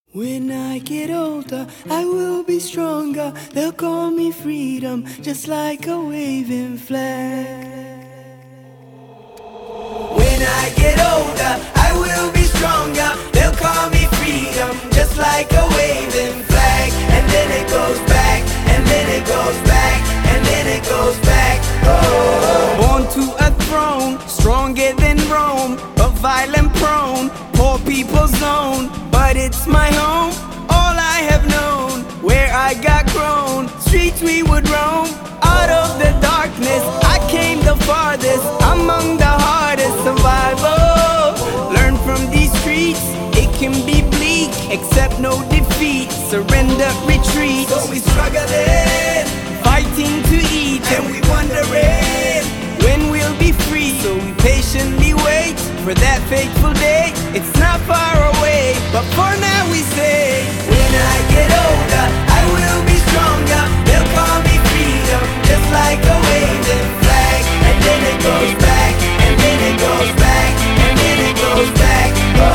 When I get older, I will be stronger. They'll call me freedom, just like a waving flag. When I get older, I will be stronger. They'll call me freedom, just like a waving flag. And then it goes back, and then it goes back, and then it goes back. Oh. Born to a throne, stronger than Rome, but violent prone, poor people's zone. But it's my home, all I have known, where I got grown. Streets we would roam, out of the darkness I came the farthest, among the hardest. Survival, learn from these streets, it can be bleak, accept no defeat, surrender, retreat. So we struggling, fighting to eat, and we wondering when we'll be free. So we patiently wait for that fateful day. It's not far away, but for now we say, when I get older, I will be stronger. They'll call me freedom, just like a waving flag. And then it goes back, and then it goes back, and then it goes back.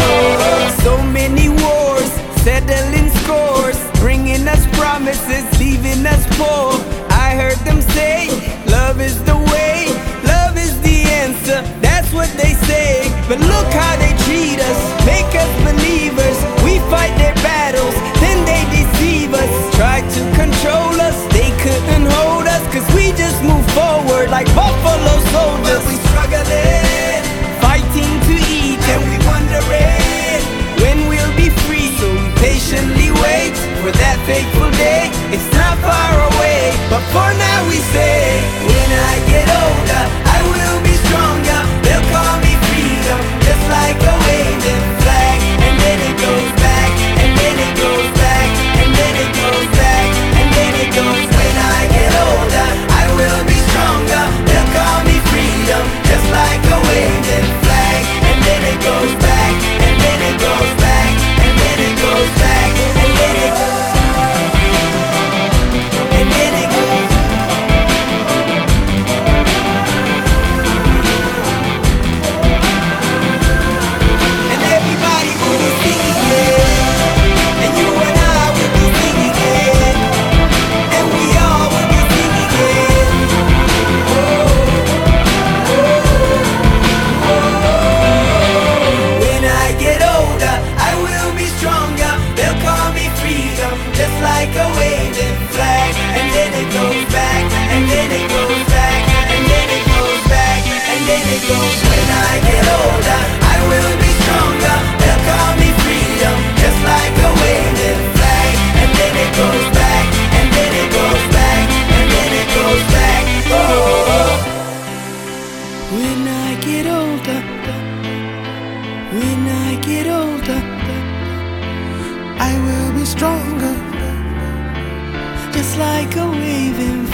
Oh. So many wars, settling scores, bringing us promises, leaving us poor. I heard them say, love is the way, love is the answer, that's what they say. But look how they treat us, make us believers. We fight their battles, then they deceive us. Try to control us, they couldn't hold us, cause we just move forward like buffalo soldiers. But we struggling, fighting to eat, and we wondering when we'll be free. So we patiently wait for that fateful day. It's not far away, but for now we say, when I get older, I will be stronger. They'll call me freedom, just like a waving flag. And then it goes back, and then it goes back, and then it goes back, and then it goes. When I get older, I will be stronger. They'll call me freedom, just like a waving flag. And then it goes back, and then it goes back, and then it goes back, and then it goes. Just like a waving flag, and then it goes back, and then it goes back, and then it goes back, and then it goes. When I get older, I will be stronger. They'll call me freedom, just like a waving flag, and then it goes back, and then it goes back, and then it goes back. Oh. When I get older, when I get older, I will be stronger, just like a waving